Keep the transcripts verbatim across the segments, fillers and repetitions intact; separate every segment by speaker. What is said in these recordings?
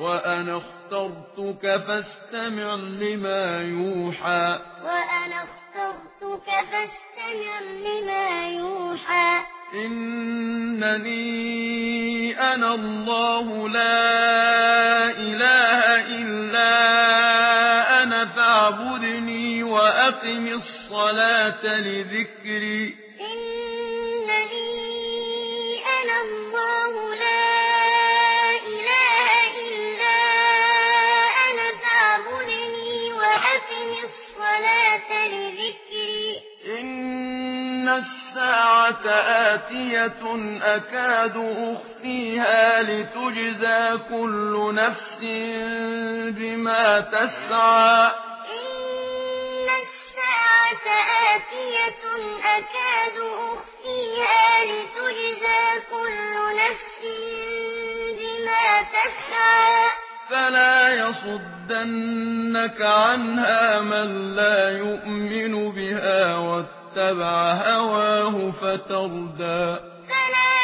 Speaker 1: وأنا اخترتك فاستمع لما يوحى
Speaker 2: وأنا اخترتك فاستمع لما يوحى
Speaker 1: إنني أنا الله لا إله إلا أنا فاعبدني وأقم الصلاة لذكري
Speaker 2: إنني أنا الله لا إله إلا أنا فاعبدني وأقم الصلاة لذكري
Speaker 1: إن الساعة آتية أكاد أخفيها لتجزى كل نفس بما تسعى
Speaker 2: إن الساعة آتية أكاد أخفيها لتجزى كل نفس بما تسعى
Speaker 1: فلا يصدنك عنها من لا يؤمن بها واتبع هواه فتردى
Speaker 2: فلا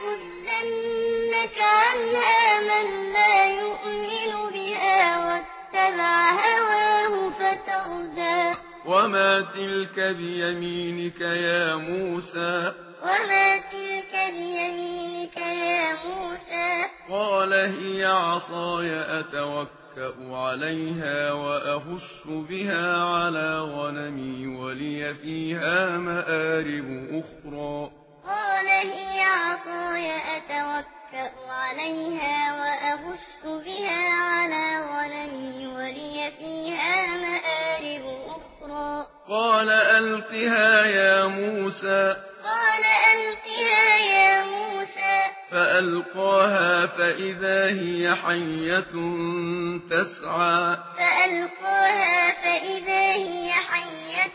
Speaker 2: يصدنك عنها من لا يؤمن بها واتبع هواه فتردى
Speaker 1: وما تلك بيمينك يا موسى
Speaker 2: وما تلك بيمينك يا موسى
Speaker 1: قال هي عصاي أتوكأ عليها وأهش بها على غنمي ولي فيها مآرب أخرى
Speaker 2: قال هي عصاي أتوكأ عليها وأهش بها على غنمي ولي فيها مآرب أخرى
Speaker 1: قال ألقها يا موسى
Speaker 2: قال ألقها يا موسى
Speaker 1: فألقاها فإذا هي حية تسعى
Speaker 2: فألقاها فإذا هي حية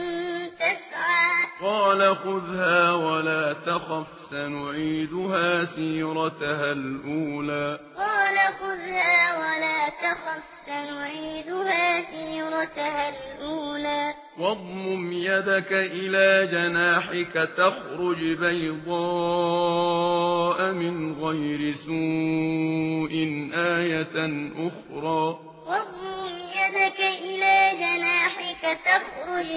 Speaker 2: تسعى
Speaker 1: قال خذها ولا تخف سنعيدها سيرتها الأولى
Speaker 2: قال خذها ولا تخف سنعيدها سيرتها الأولى
Speaker 1: واضمم يدك إلى جناحك تخرج بيضاء من غير سوء آية أخرى
Speaker 2: واضمم يدك إلى جناحك تخرج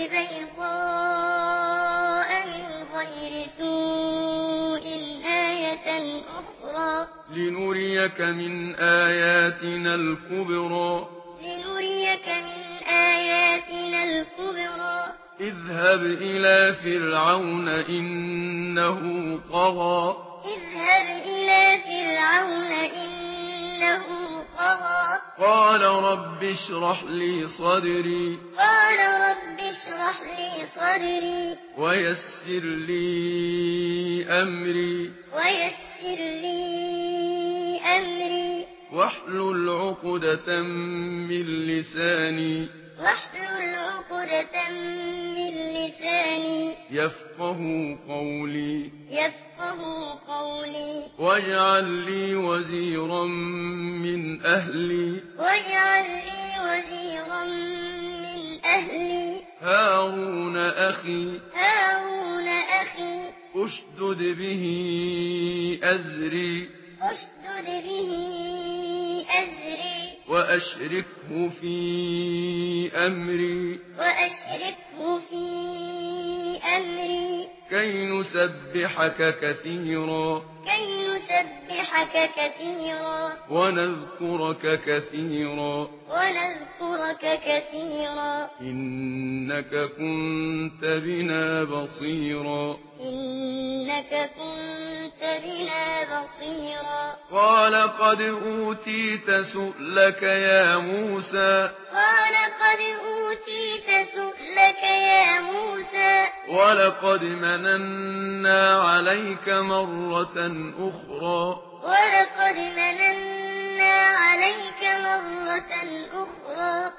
Speaker 2: بيضاء من غير سوء آية أخرى
Speaker 1: لنريك من آياتنا الكبرى
Speaker 2: لنريك من آياتنا الكبرى
Speaker 1: اذهب إلى فرعون إنه طغى
Speaker 2: اذهب إلى فرعون إنه طغى
Speaker 1: قال رب اشرح لي صدري
Speaker 2: قال رب اشرح لي صدري
Speaker 1: ويسر لي أمري
Speaker 2: ويسر لي أمري
Speaker 1: واحلل عقدة من لساني
Speaker 2: واحلل عقدة من لساني
Speaker 1: يفقه قولي
Speaker 2: يفقه قولي
Speaker 1: واجعل لي وزيرا من أهلي
Speaker 2: واجعل لي وزيرا من أهلي
Speaker 1: هارون أخي
Speaker 2: هارون أخي
Speaker 1: اشدد به أزري
Speaker 2: اشدد به أزري
Speaker 1: وأشركه في أمري
Speaker 2: وأشركه في أمري
Speaker 1: كي نسبحك كثيرا
Speaker 2: كي نسبحك كثيرا
Speaker 1: ونذكرك كثيرا
Speaker 2: ونذكرك كثيرا
Speaker 1: إنك كنت بنا بصيرا
Speaker 2: إنك كنت بنا بصيرا
Speaker 1: قال قد أوتيت سؤلك يا موسى
Speaker 2: قال قد أوتيت سؤلك يا موسى
Speaker 1: ولقد مننا عليك مرة أخرى
Speaker 2: ولقد مننا عليك مرة أخرى